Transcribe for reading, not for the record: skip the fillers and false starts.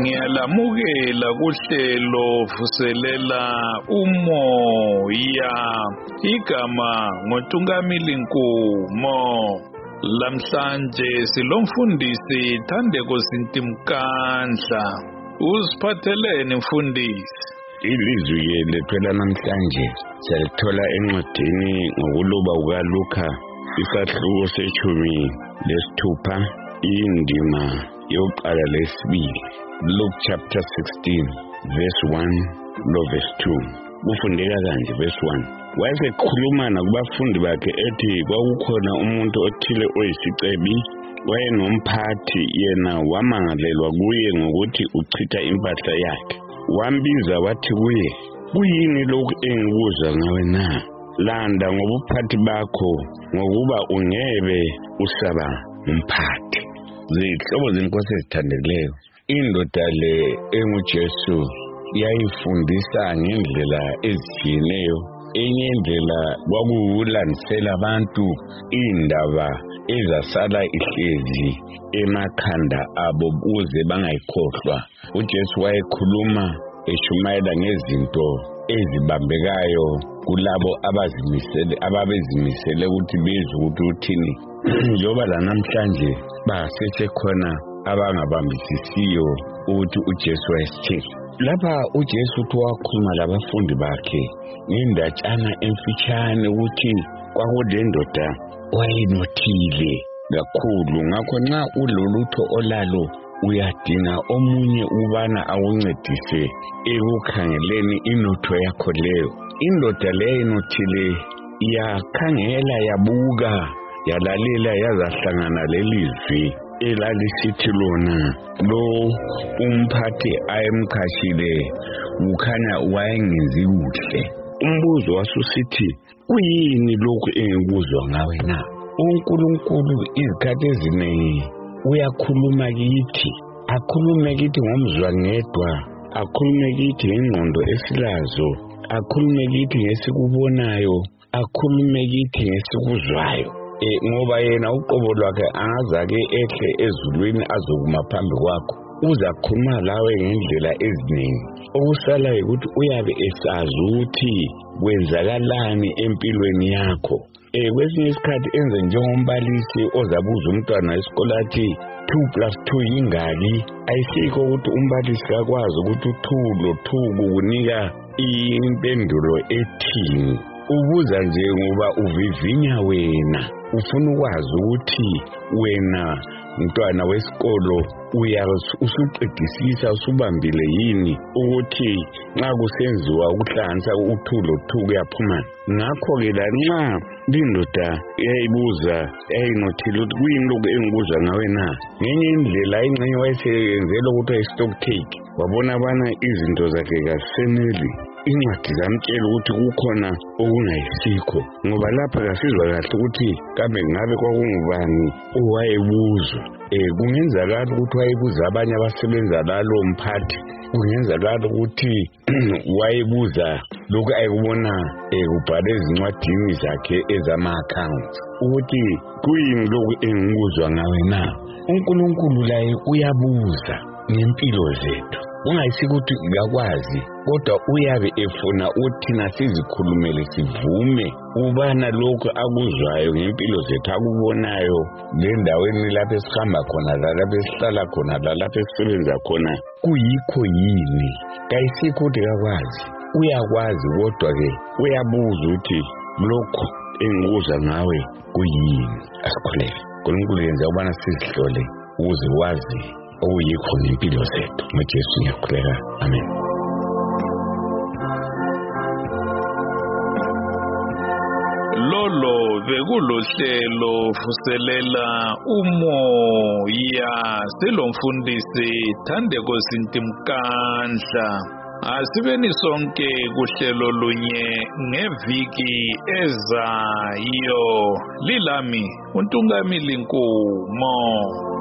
Ngiyalamukela kuhlelo vuselela umoya. Igama ngoTungamili Nkumo. Lamhlanje silomfundisi Thandeko Sintimkandla. Usiphatheleni mfundisi? Ilizwi lethola namhlanje siyalithola encwadini ngokuluba kukaLuka isahluko sechumi lesithupha indima yokuqala lesibili. Luke chapter 16 verse 1 lo verse 2. Kufundeka kanje verse 1. Wayesekhuluma nakubafundi bakhe ethi kwakukhona umuntu othile oyisicebi wayenomphathi, yena wamangalelwa kuye ngokuthi uchitha impahla yakhe. Wambiza wathi kuye, kuyini lokhu engikuza ngawe na? Landa ngobuphathi bakho ngokuba ungebe usaba umphathi. Zihlobo zenkosi ezithandeleyo, indoda le enguJesu yayifundisa ngendlela ezitshiyeneyo. Enye indlela kwakulandisela abantu indaba ezasala ihlezi emakhanda abo ukuze bangayikhohlwa. uJesu wayekhuluma eshumayela ngezinto ezibambekayo kulabo ababezimisele ukuthi bezwe ukuthi uthini. Njengoba lanamhlanje basesekhona abangabambisisiyo ukuthi uJesu wayesithini. Lapha uJesu uthi wakhuluma labafundi bakhe ngendatshana emfitshane ukuthi kwakulendoda wayenothile kakhulu. Ngakho nxa ulolutho olalo uyadinga omunye ubana akuncedise ekukhangeleni inotho yakho leyo. Indoda leyo enothile yakhangela, yabuka, yalalela, yazahlangana lelizwi elalisithi lona lo umphathi ayemkhashile ukhanya wayengenzi kuhle. Umbuzo wasusithi, kuyini lokhu engikuzwa ngawe na? uNkulunkulu izikhathi eziningi uyakhuluma kithi, akhulume kithi ngomzwangedwa, akhulume kithi ngengqondo esilazo, akhulume kithi ngesikubonayo, akhulume kithi ngesikuzwayo. Ngoba yena uqobo lwakhe angazake ehle ezulwini azokuma phambi kwakho, uzakhuluma lawe ngendlela eziningi. Okusala ukuthi uyabe esazi ukuthi kwenzakalani empilweni yakho. Kwesinye isikhathi enze njengombalisi ozabuza umntwana wesikole athi 2+2 yingaki. Ayisikho ukuthi umbalisi akwazi ukuthi 2 lo 2 kukunika impendulo ethini. Ubuza nje ngoba uvivinya wena, ufuna ukwazi ukuthi wena mntwana wesikolo usuqedisisa, usubambile yini ukuthi nxa kusenziwa ukuhlanganisa u2 lo2 kuyaphuma. Ngakho-ke lanxa lindoda yayibuza yayinothile ukuthi kuyini lokhu engikuza ngawe na, ngenye indlela ingxenye wayesenzela ukuthi wayestock take, wabona bana izinto zakhe kaseneli. Incwadi zamtshela ukuthi kukhona okungayisikho, ngoba lapha kasizwa kahle ukuthi kambe ngabe kwakungubani owayebuzwa. Kungenzakala ukuthi wayebuza abanye abasebenza lalo mphathi, kungenzakala ukuthi wayebuza lokhu ayekubona kubhalwe ezincwadini zakhe ezama-accounts ukuthi kuyini lokhu engikuzwa ngawe na. uNkulunkulu laye uyabuza ngempilo zethu, ungayisiko ukuthi uyakwazi, kodwa uyabe efuna uthina sizikhulumele, sivume ubana lokhu akuzwayo ngempilo zethu, akubonayo lendaweni lapho esihamba khona, lapho esihlala khona, lapho esisebenza khona, kuyikho yini. Kayisikho ukuthi kakwazi, uyakwazi, kodwa-ke uyabuza ukuthi lokhu engikuza ngawe kuyini. Asikhuleke. uNkulunkulu yenza ubana sizihlole ukuze wazi okuyikho ngempilo zethu. NgoJesu ngiyakhuleka. Amen. Lolo bekulohlelo vuselela umoya selomfundisi Thandeko Sintimkandla. Asibeni sonke kuhlelo lunye ngeviki ezayo. Lilami uNtungamili Nkumo.